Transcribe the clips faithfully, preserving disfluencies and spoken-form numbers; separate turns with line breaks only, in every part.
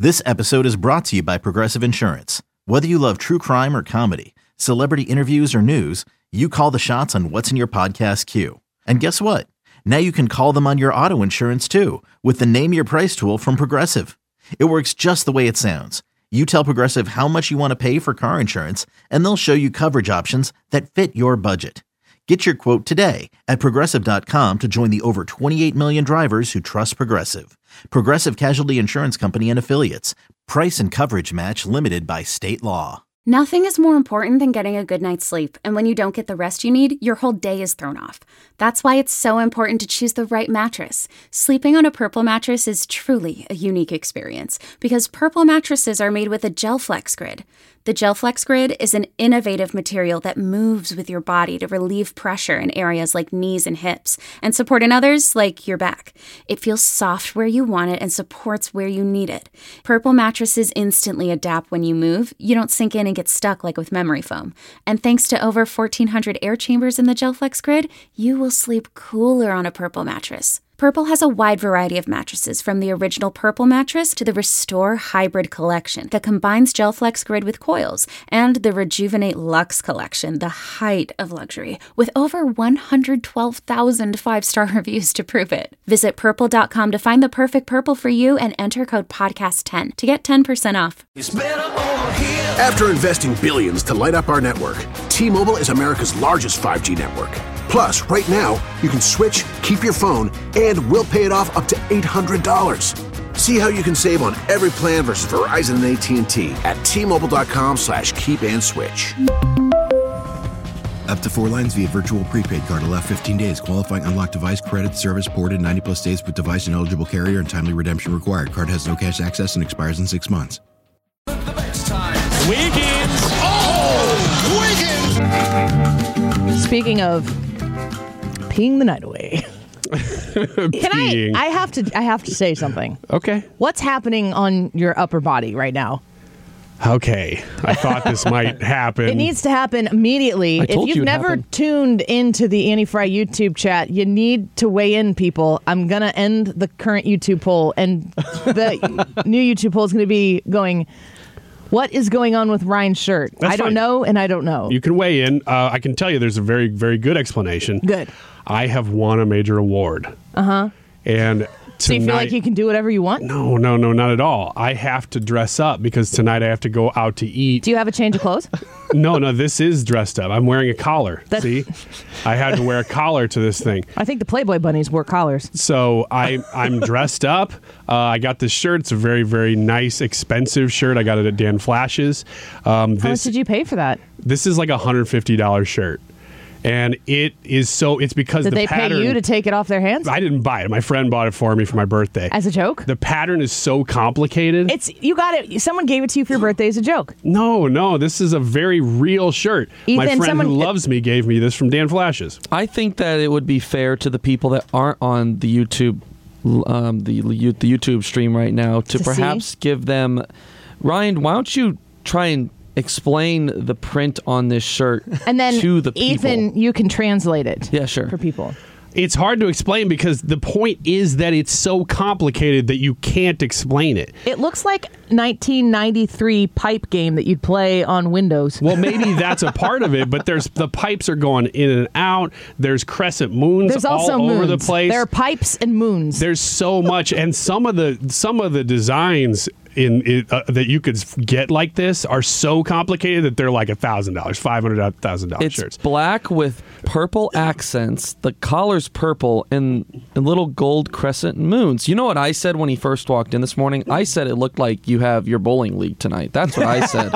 This episode is brought to you by Progressive Insurance. Whether you love true crime or comedy, celebrity interviews or news, you call the shots on what's in your podcast queue. And guess what? Now you can call them on your auto insurance too with the Name Your Price tool from Progressive. It works just the way it sounds. You tell Progressive how much you want to pay for car insurance, and they'll show you coverage options that fit your budget. Get your quote today at Progressive dot com to join the over twenty-eight million drivers who trust Progressive. Progressive Casualty Insurance Company and Affiliates. Price and coverage match limited by state law.
Nothing is more important than getting a good night's sleep, and when you don't get the rest you need, your whole day is thrown off. That's why it's so important to choose the right mattress. Sleeping on a Purple mattress is truly a unique experience because Purple mattresses are made with a GelFlex grid. The GelFlex grid is an innovative material that moves with your body to relieve pressure in areas like knees and hips and support in others like your back. It feels soft where you want it and supports where you need it. Purple mattresses instantly adapt when you move. You don't sink in and get stuck like with memory foam. And thanks to over fourteen hundred air chambers in the GelFlex grid, you will sleep cooler on a Purple mattress. Purple has a wide variety of mattresses, from the original Purple mattress to the Restore Hybrid collection that combines GelFlex grid with coils, and the Rejuvenate Luxe collection, the height of luxury, with over one hundred twelve thousand five-star reviews to prove it. Visit purple dot com to find the perfect Purple for you and enter code podcast ten to get ten percent off.
After investing billions to light up our network, T-Mobile is America's largest five G network. Plus, right now, you can switch, keep your phone, and we'll pay it off up to eight hundred dollars. See how you can save on every plan versus Verizon and A T and T at T-Mobile.com slash keep and switch.
Up to four lines via virtual prepaid card. Allow fifteen days. Qualifying unlocked device credit service ported ninety plus days with device and eligible carrier and timely redemption required. Card has no cash access and expires in six months.
Wiggins! Oh! Wiggins!
Speaking of peeing the night away. Can I? I have to. I have to say something.
Okay.
What's happening on your upper body right now?
Okay. I thought this might happen.
It needs to happen immediately.
I told
if you've
you
never
happened.
tuned into the Annie Fry YouTube chat, you need to weigh in, people. I'm gonna end the current YouTube poll, and the new YouTube poll is going to be going. What is going on with Ryan's shirt?
That's
I don't
fine.
know, and I don't know.
You can weigh in. Uh, I can tell you there's a very, very good explanation.
Good.
I have won a major award.
Uh-huh.
And tonight,
So you feel like you can do whatever you want?
No, no, no, not at all. I have to dress up because tonight I have to go out to eat.
Do you have a change of clothes?
No, no, this is dressed up. I'm wearing a collar.
That-
See? I had to wear a collar to this thing.
I think the Playboy bunnies wore collars.
So I, I'm dressed up. Uh, I got this shirt. It's a very, very nice, expensive shirt. I got it at Dan Flash's. Um,
How much
this,
did you pay for that?
this is like a one hundred fifty dollars shirt. And it is so, it's because
Did
the
they
pattern.
pay you to take it off their hands?
I didn't buy it. My friend bought it for me for my birthday.
As a joke?
The pattern is so complicated.
It's you got it. Someone gave it to you for your birthday as a joke.
No, no, this is a very real shirt. My
Ethan,
friend
someone-
who loves me gave me this from Dan Flash's.
I think that it would be fair to the people that aren't on the YouTube, um, the the YouTube stream right now to,
To
perhaps
see?
give them. Ryan, why don't you try and explain the print on this shirt
And then
to the people?
Ethan, you can translate it.
Yeah, sure.
For people.
It's hard to explain because the point is that it's so complicated that you can't explain it.
It looks like nineteen ninety-three pipe game that you'd play on Windows.
Well, maybe that's a part of it, but there's the pipes are going in and out. There's crescent moons
There's also
all
moons.
over the place.
There are pipes and moons.
There's so much, and some of the some of the designs in it, uh, that you could get like this are so complicated that they're like a thousand dollars, five hundred thousand dollars
It's
shirts.
black with purple accents. The collar's purple and, and little gold crescent moons. You know what I said when he first walked in this morning? I said it looked like you have your bowling league tonight. That's what I said.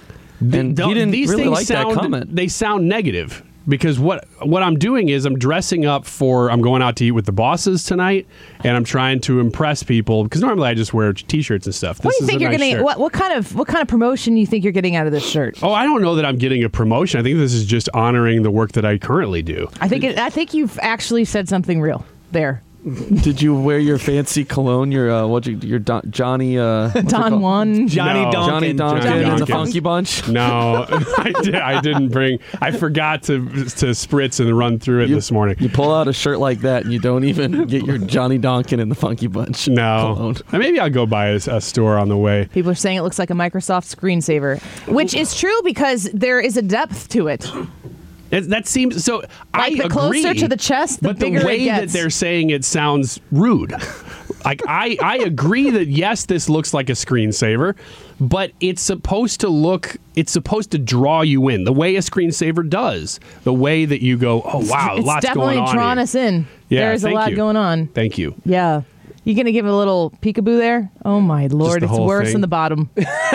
And
Th-
he didn't
these
really
things
like
sound,
that comment.
They sound negative because what what I'm doing is I'm dressing up for I'm going out to eat with the bosses tonight, and I'm trying to impress people because normally I just wear t-shirts and stuff.
What
This
do you
is
think
a
you're
nice
getting?
shirt.
What, what kind of what kind of promotion do you think you're getting out of this shirt?
Oh, I don't know that I'm getting a promotion. I think this is just honoring the work that I currently do.
I think it, I think you've actually said something real there.
Did you wear your fancy cologne? Your uh, what? You, your Don, Johnny uh, what's it
Don
called?
Juan.
Johnny
No.
Donkin.
Johnny Donkin
Johnny
and the
Donkin.
Funky Bunch.
No, I, did, I didn't bring. I forgot to to spritz and run through it
You-
this morning.
You pull out a shirt like that and you don't even get your Johnny Donkin and the Funky Bunch.
No,
cologne.
maybe I'll go by a, a store on the way.
People are saying it looks like a Microsoft screensaver, which is true because there is a depth to it.
It, that seems so. I
Like the
agree,
closer to the chest, the
but
bigger
the
it
way that
gets.
they're saying it sounds rude. Like I, I agree that yes, this looks like a screensaver, but it's supposed to look. It's supposed to draw you in the way a screensaver does. The way that you go, oh wow,
It's
lots
definitely
going on
drawing
here.
us in.
Yeah,
There's a
thank
lot
you.
going on.
Thank you.
Yeah. You gonna give it a little peekaboo there? Oh my lord,
the
it's
whole
worse
thing?
than the bottom.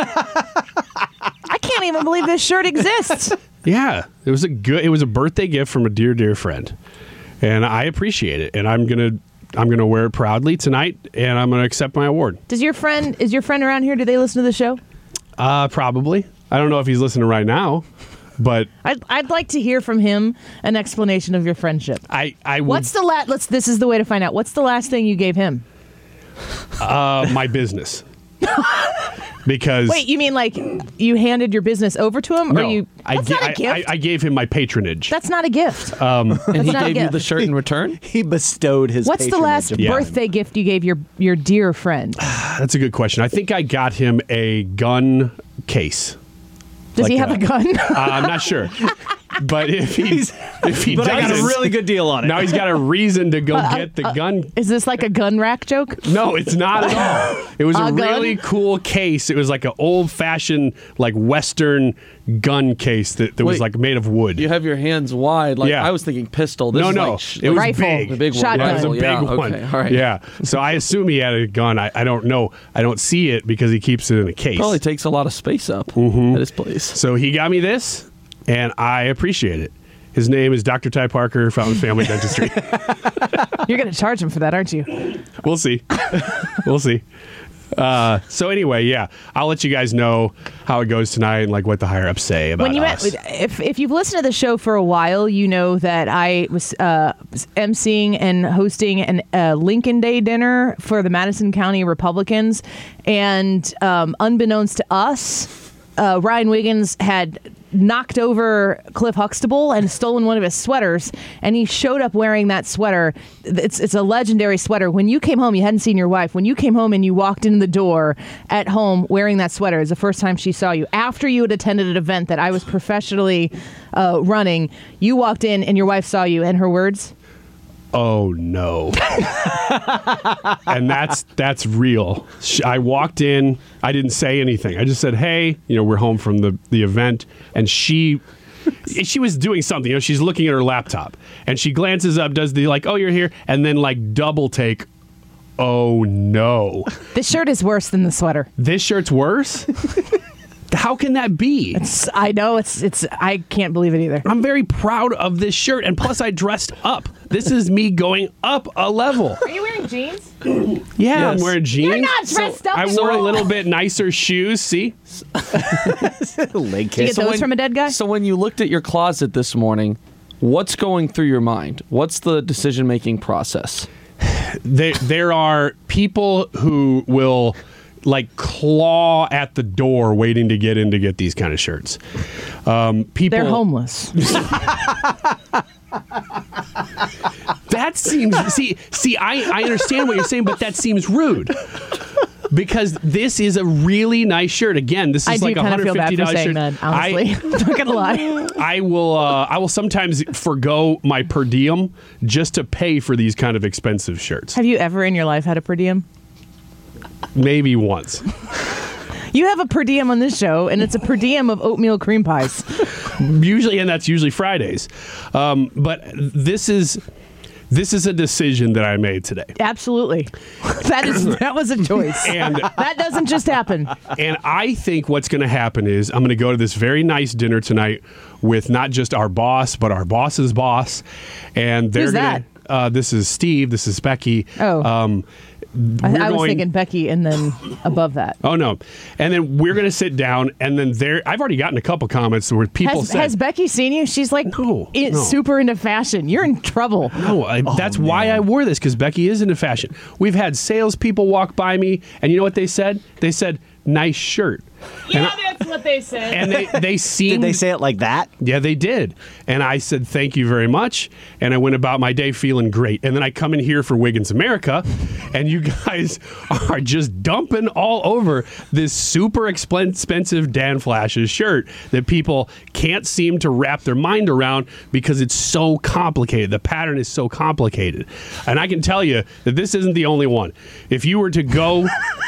I can't even believe this shirt exists.
Yeah, it was a good. It was a birthday gift from a dear, dear friend, and I appreciate it. And I'm gonna, I'm gonna wear it proudly tonight, and I'm gonna accept my award.
Does your friend is your friend around here? Do they listen to the show?
Uh, probably. I don't know if he's listening right now, but
I'd, I'd like to hear from him an explanation of your friendship.
I, I would.
What's the last? Let's. This is the way to find out. What's the last thing you gave him?
uh, my business? Because
Wait, you mean like you handed your business over to him,
no,
or you?
I,
That's
ga-
not a
I-
gift.
I, I gave him my patronage.
That's not a gift.
And he
not a
gave you
gift.
the shirt in return?
He bestowed his
What's the
patronage
last
upon
Yeah.
him.
birthday gift you gave your your dear friend?
That's a good question. I think I got him a gun case.
Does
Like
he have
a-
a gun?
Uh, I'm not sure, but if he if he
But I got a
doesn't,
really good deal on it.
now he's got a reason to go get the gun.
Is this like a gun rack joke?
No, it's not at all. It was a,
A gun?
really cool case. It was like an old fashioned, like Western gun case that, that was
Wait,
like made of wood.
You have your hands wide. Like
Yeah.
I was thinking pistol. This
no,
is
no,
like sh-
it was
Rifle.
big.
The big one.
Shotgun.
Yeah, it was a big
Yeah,
one.
okay, all right.
Yeah. So I assume he had a gun. I, I don't know. I don't see it because he keeps it in a case.
Probably takes a lot of space up
Mm-hmm.
at his place.
So he got me this, and I appreciate it. His name is Doctor Ty Parker, Fountain Family Dentistry.
You're going to charge him for that, aren't you?
We'll see. We'll see. Uh, so anyway, yeah, I'll let you guys know how it goes tonight and like what the higher ups say about
When you
us.
met, if if you've listened to the show for a while, you know that I was uh, emceeing and hosting an uh, Lincoln Day dinner for the Madison County Republicans, and um, unbeknownst to us, uh, Ryan Wiggins had knocked over Cliff Huxtable and stolen one of his sweaters, and he showed up wearing that sweater. It's it's a legendary sweater. When you came home, you hadn't seen your wife. When you came home and you walked in the door at home wearing that sweater, it's the first time she saw you. After you had attended an event that I was professionally uh, running, you walked in and your wife saw you, and her words?
Oh no. And that's that's real. Sh- I walked in, I didn't say anything. I just said, "Hey, you know, we're home from the the event." And she she was doing something, you know, she's looking at her laptop. And she glances up, does the like, "Oh, you're here." And then like double take, "Oh no.
This shirt is worse than the sweater.
This shirt's worse?" How can that be?
It's, I know it's it's. I can't believe it either.
I'm very proud of this shirt, and plus I dressed up. This is me going up a level.
Are you wearing jeans?
Yeah, I'm
Yes.
wearing jeans.
You're not dressed up
I
in
wore a
all.
little bit nicer shoes. See,
Leg
Do you
kiss.
get those from a dead guy?
So when you looked at your closet this morning, what's going through your mind? What's the decision making process?
there there are people who will like claw at the door waiting to get in to get these kind of shirts. Um, people
They're homeless.
That seems see see I, I understand what you're saying, but that seems rude. Because this is a really nice shirt. Again, this is
I do
like a
kind of
hundred
feel bad
fifty
for
dollars
saying
shirt.
that. Honestly, I'm not gonna lie.
I, I will. Uh, I will sometimes forgo my per diem just to pay for these kind of expensive shirts.
Have you ever in your life had a per diem?
Maybe once.
You have a per diem on this show, and it's a per diem of oatmeal cream pies.
Usually, and that's usually Fridays. Um, but this is this is a decision that I made today.
Absolutely, that is that was a choice,
And
that doesn't just happen.
And I think what's going to happen is I'm going to go to this very nice dinner tonight with not just our boss, but our boss's boss. And they're
Who's
going
that?
to. Uh, this is Steve. This is Becky.
Oh.
Um,
I,
we're
I was
going,
thinking Becky and then above that.
Oh no! And then we're going to sit down, and then there. I've already gotten a couple comments where people
Has,
said,
has Becky seen you? She's like
No,
i-
no.
super into fashion. You're in trouble.
"No, I, that's why I wore this because Becky is into fashion." We've had salespeople walk by me, and you know what they said? They said, "Nice shirt." And I-
that's what they said.
and they they
Did
seemed
they say it like that?
Yeah, they did. And I said, thank you very much. And I went about my day feeling great. And then I come in here for Wiggins America, and you guys are just dumping all over this super expensive Dan Flash's shirt that people can't seem to wrap their mind around because it's so complicated. The pattern is so complicated. And I can tell you that this isn't the only one. If you were to go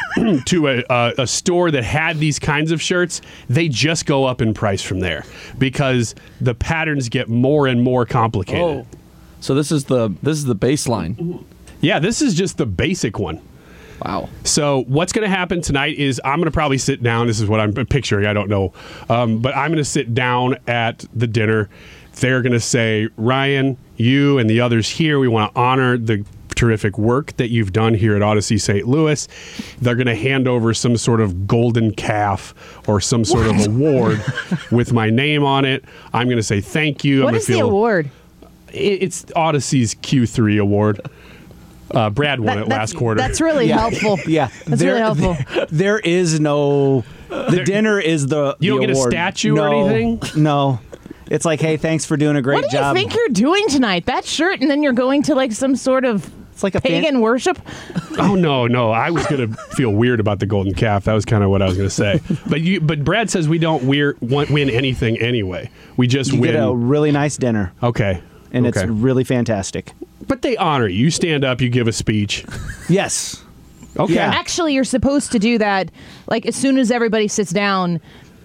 to a, a, a store that had these kinds of shirts, they just go up in price from there because the patterns get more and more complicated.
Oh. So this is the this is the baseline.
Yeah, this is just the basic one.
Wow.
So what's going to happen tonight is I'm going to probably sit down. This is what I'm picturing. I don't know. Um, but I'm going to sit down at the dinner. They're going to say, Ryan, you and the others here, we want to honor the terrific work that you've done here at Odyssey Saint Louis. They're going to hand over some sort of golden calf or some sort
What?
of award with my name on it. I'm going to say thank you.
What
I'm
is
gonna
the
feel,
award?
it- It's Odyssey's Q three award. Uh, Brad won
That-
it
that's-
last quarter.
That's really
Yeah.
helpful.
Yeah,
That's
there,
really helpful.
There, there is no. The
There-
dinner is the.
You don't
the
get a
award.
statue or
No,
anything?
No, it's like, hey, thanks for doing a great
What do you
job.
think you're doing tonight? That shirt, and then you're going to like some sort of
It's like a fan-
pagan worship?
Oh no, no! I was going to feel weird about the golden calf. That was kind of what I was going to say. But you, but Brad says we don't weir, want, win anything anyway. We just
You
win.
get a really nice dinner,
okay,
and
okay.
it's really fantastic.
But they honor you. You stand up, you give a speech.
Yes.
Okay.
Yeah.
Actually, you're supposed to do that like as soon as everybody sits down.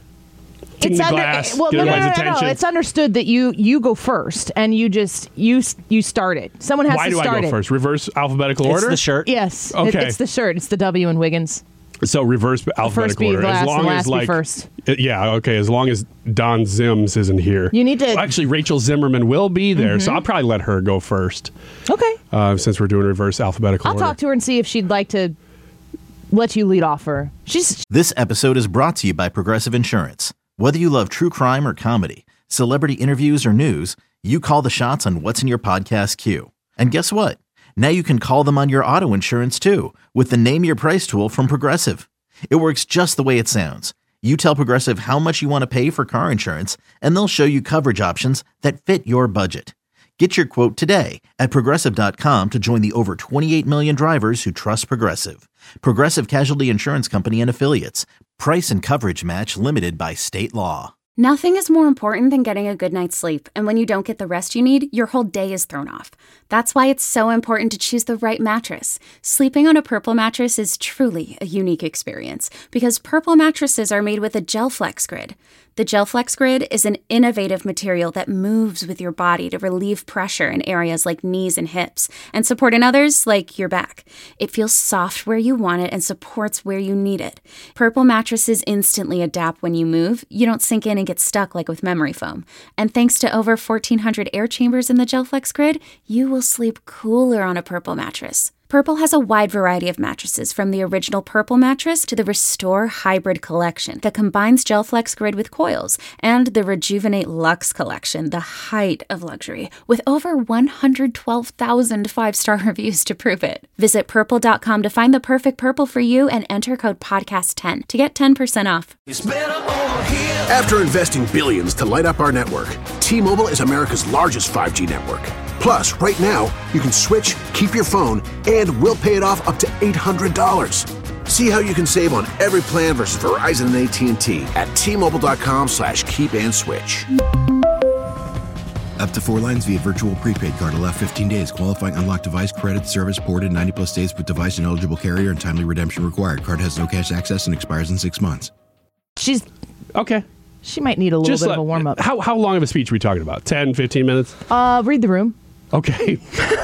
King the glass,
well,
get
no, no, no,
everybody's
no, no.
attention.
It's understood that you you go first, and you just you you start it. Someone has
Why
to
do I
start
go
it.
first? Reverse alphabetical
It's
order.
the shirt.
Yes. It-
Okay.
it's the shirt. It's the W in Wiggins.
So reverse alphabetical
first be
order.
last,
as long
the
as
last be
like
first.
Uh, yeah, okay. As long as Don Zims isn't here,
You need to-
Well, actually, Rachel Zimmerman will be there, so I'll probably let her go first
Okay.
uh, since we're doing reverse alphabetical
I'll
order.
talk to her and see if she'd like to let you lead off her. She's
This episode is brought to you by Progressive Insurance. Whether you love true crime or comedy, celebrity interviews or news, you call the shots on what's in your podcast queue. And guess what? Now you can call them on your auto insurance too with the Name Your Price tool from Progressive. It works just the way it sounds. You tell Progressive how much you want to pay for car insurance, and they'll show you coverage options that fit your budget. Get your quote today at Progressive dot com to join the over twenty-eight million drivers who trust Progressive. Progressive Casualty Insurance Company and Affiliates. Price and coverage match limited by state law.
Nothing is more important than getting a good night's sleep, and when you don't get the rest you need, your whole day is thrown off. That's why it's so important to choose the right mattress. Sleeping on a Purple mattress is truly a unique experience because Purple mattresses are made with a GelFlex grid. The GelFlex grid is an innovative material that moves with your body to relieve pressure in areas like knees and hips and support in others like your back. It feels soft where you want it and supports where you need it. Purple mattresses instantly adapt when you move. You don't sink in and get stuck like with memory foam. And thanks to over fourteen hundred air chambers in the GelFlex grid, you will sleep cooler on a Purple mattress. Purple has a wide variety of mattresses, from the original Purple mattress to the Restore Hybrid collection that combines GelFlex grid with coils, and the Rejuvenate Luxe collection, the height of luxury, with over one hundred twelve thousand five-star reviews to prove it. Visit purple dot com to find the perfect Purple for you and enter code podcast ten to get ten percent off.
After investing billions to light up our network, T-Mobile is America's largest five G network. Plus, right now, you can switch, keep your phone, and we'll pay it off up to eight hundred dollars. See how you can save on every plan versus Verizon and A T and T at T Mobile dot com slash keep and switch.
Up to four lines via virtual prepaid card. Allow fifteen days. Qualifying unlocked device credit service ported ninety plus days with device and eligible carrier and timely redemption required. Card has no cash access and expires in six months.
she's
Okay.
she might need a little
Just
bit
let-
of a warm up.
How, how long of a speech are we talking about? ten, fifteen minutes?
Uh, read the room.
Okay.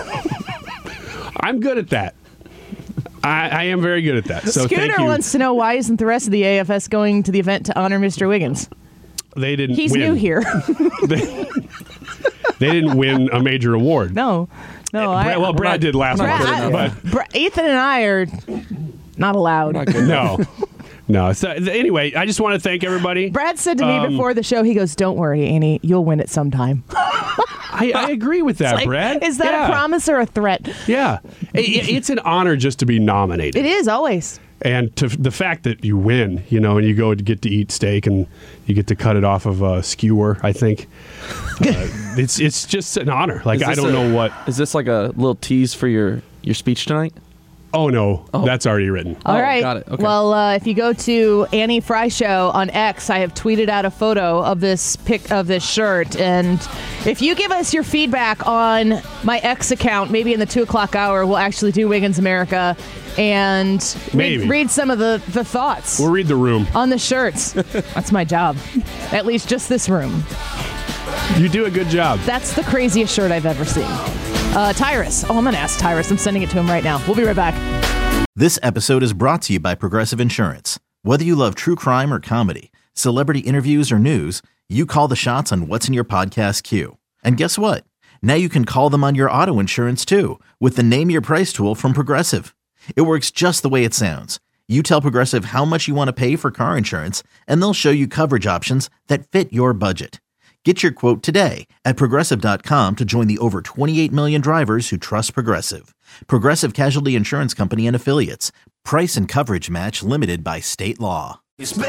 I'm good at that. I, I am very good at that. So
Scooter
thank you.
wants to know, why isn't the rest of the A F S going to the event to honor Mister Wiggins?
They didn't
He's
win.
new here.
they didn't win a major award.
No, no.
Brad,
I,
well, Brad
not-
did last
we're not
month,
good enough.
but
Bra- Ethan and I are not allowed.
Not good.
no, no. So, anyway, I just want to thank everybody.
Brad said to me
Um,
before the show, he goes, "Don't worry, Annie, you'll win it sometime."
I, I agree with that,
Like,
Brad.
is that
yeah.
a promise or a threat?
Yeah, it, it- it's an honor just to be nominated.
It is always.
And to the fact that you win, you know, and you go to get to eat steak and you get to cut it off of a skewer, I think uh, it's it's just an honor. Like
Is
I
this
don't
a-
know what.
Is this like a little tease for your, your speech tonight?
Oh no,
Oh.
that's already written.
All
Oh,
right.
got it. Okay.
Well, uh, if you go to Annie Fry Show on X, I have tweeted out a photo of this pic of this shirt, and if you give us your feedback on my X account, maybe in the two o'clock hour, we'll actually do Wiggins America and
Maybe.
read, read some of the, the thoughts
We'll read the room.
on the shirts. That's my job. At least just this room.
You do a good job.
That's the craziest shirt I've ever seen. Uh, Tyrus. Oh, I'm going to ask Tyrus. I'm sending it to him right now. We'll be right back.
This episode is brought to you by Progressive Insurance. Whether you love true crime or comedy, celebrity interviews or news, you call the shots on what's in your podcast queue. And guess what? Now you can call them on your auto insurance too with the Name Your Price tool from Progressive. It works just the way it sounds. You tell Progressive how much you want to pay for car insurance, and they'll show you coverage options that fit your budget. Get your quote today at Progressive dot com to join the over twenty-eight million drivers who trust Progressive. Progressive Casualty Insurance Company and Affiliates. Price and coverage match limited by state law.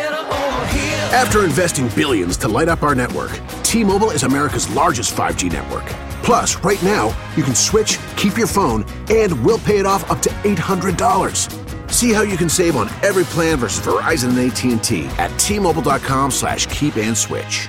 After investing billions to light up our network, T-Mobile is America's largest five G network. Plus, right now, you can switch, keep your phone, and we'll pay it off up to eight hundred dollars. See how you can save on every plan versus Verizon and A T and T at T-Mobile.com slash keep and switch.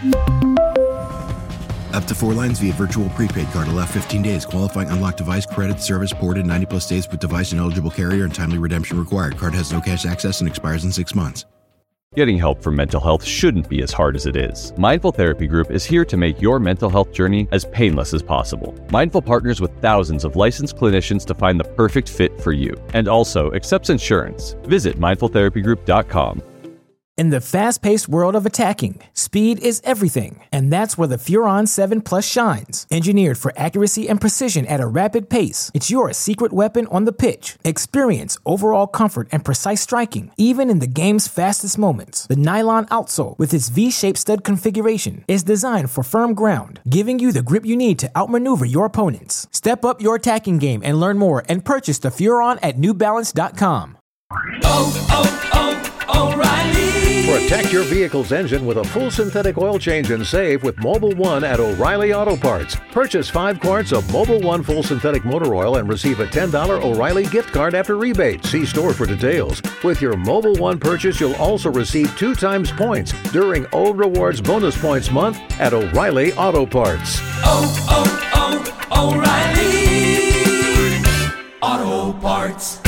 Up to four lines via virtual prepaid card. Allow fifteen days. Qualifying unlocked device credit service ported ninety plus days with device and eligible carrier and timely redemption required. Card has no cash access and expires in six months.
Getting help for mental health shouldn't be as hard as it is. Mindful Therapy Group is here to make your mental health journey as painless as possible. Mindful partners with thousands of licensed clinicians to find the perfect fit for you, and also accepts insurance. Visit mindful therapy group dot com.
In the fast-paced world of attacking, speed is everything, and that's where the Furon seven Plus shines. Engineered for accuracy and precision at a rapid pace, it's your secret weapon on the pitch. Experience overall comfort and precise striking, even in the game's fastest moments. The nylon outsole, with its V-shaped stud configuration, is designed for firm ground, giving you the grip you need to outmaneuver your opponents. Step up your attacking game and learn more, and purchase the Furon at new balance dot com.
Oh, oh, oh, O'Reilly. Protect your vehicle's engine with a full synthetic oil change and save with Mobil one at O'Reilly Auto Parts. Purchase five quarts of Mobil one full synthetic motor oil and receive a ten dollars O'Reilly gift card after rebate. See store for details. With your Mobil one purchase, you'll also receive two times points during O Rewards Bonus Points Month at O'Reilly Auto Parts.
Oh, oh, oh, O'Reilly Auto Parts.